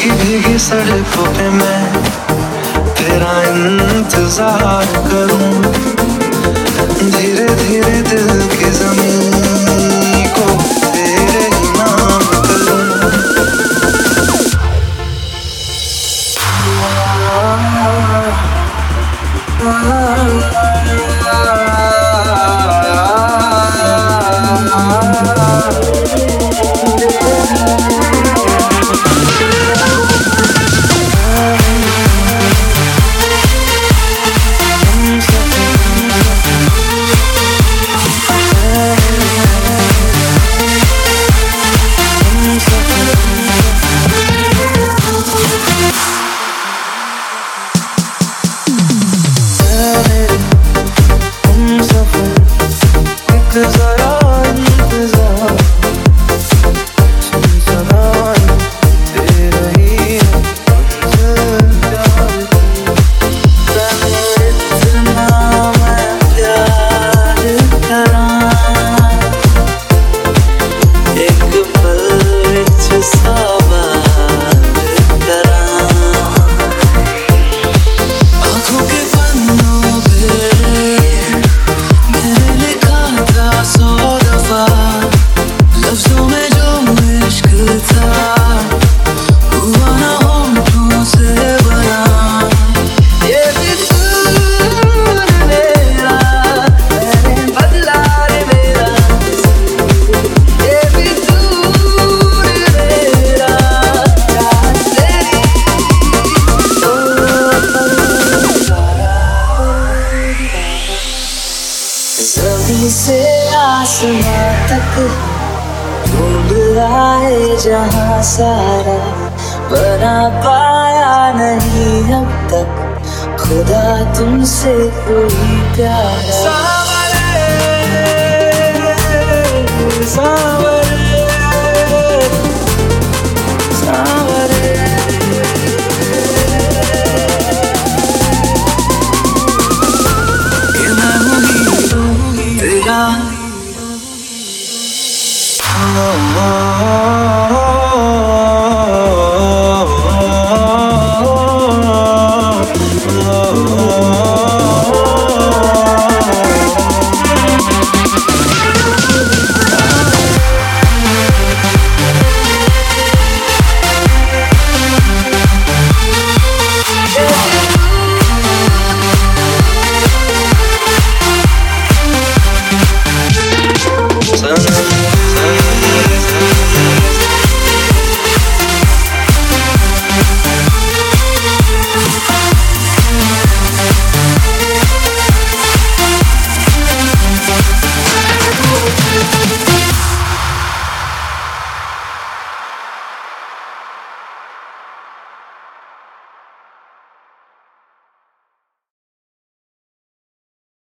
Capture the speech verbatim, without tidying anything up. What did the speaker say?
भीगी भीगी सड़कों पे मैं तेरा इंतजार करूं, धीरे धीरे दिल की ज़मीन को तेरे ही नाम करूं। ज़मीं से आसमां तक ढूंढ आए जहां सारा, बना पाया नहीं अब तक खुदा तुमसे कोई प्यारा। सावरे सावरे सावरे ये मैं हूँ ही तेरा। Sana